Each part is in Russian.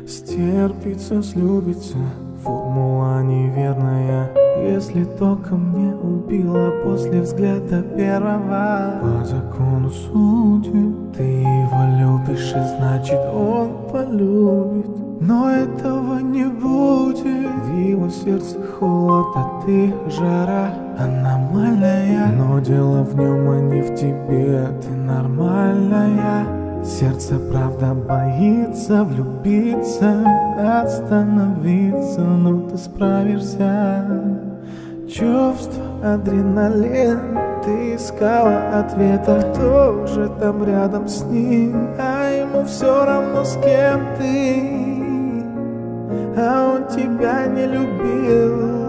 Стерпится, слюбится, формула неверная. Если током не убила после взгляда первого, по закону судеб ты его любишь, и значит он полюбит. Но этого не будет. В его сердце холод, а ты жара аномальная. Но дело в нем, а не в тебе, ты нормальная. Сердце правда боится влюбиться, остановиться, но ты справишься. Чувство, адреналин, ты искала ответа. Кто же там рядом с ним? А ему все равно, с кем ты. А он тебя не любил.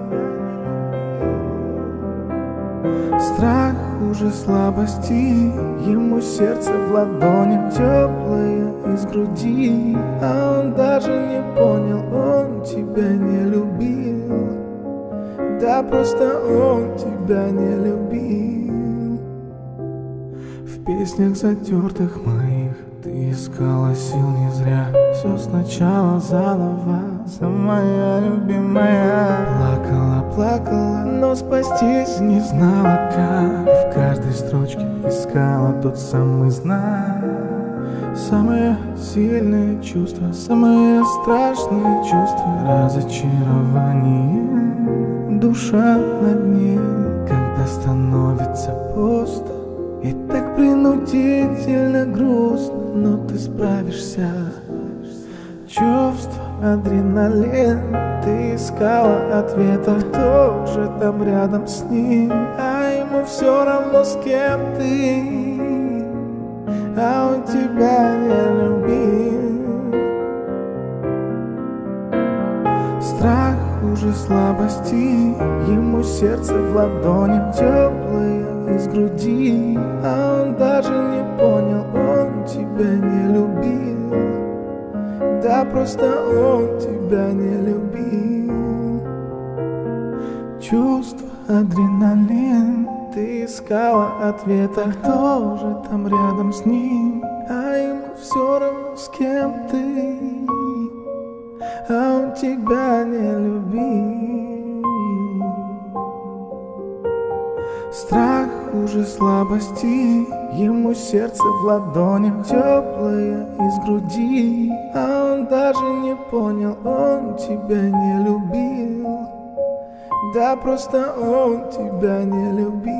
Страх хуже слабости, ему сердце в ладонях теплое из груди. А он даже не понял, он тебя не любил. Да просто он тебя не любил. В песнях затертых моих ты искала сил не зря. Все сначала заново, самая любимая. Плакала, плакала, но спастись не знала как. И в каждой строчке искала тот самый знак. Самое сильное чувство, самое страшное чувство — разочарование. Душа на дне, когда становится пусто и так принудительно грустно, но ты справишься. Чувство, адреналин, ты искала ответа. Кто же там рядом с ним? А ему все равно, с кем ты. А он тебя не любил. Страх хуже слабости, ему сердце в ладонях теплое из груди. А он даже не понял, он тебя не любил. Да просто он тебя не любил. Чувство, адреналин, ты искала ответа. Кто же там рядом с ним? А ему все равно, с кем ты. А он тебя не любил. Страх хуже слабости, ему сердце в ладонях теплое из груди. А он даже не понял, он тебя не любил. Да просто он тебя не любил.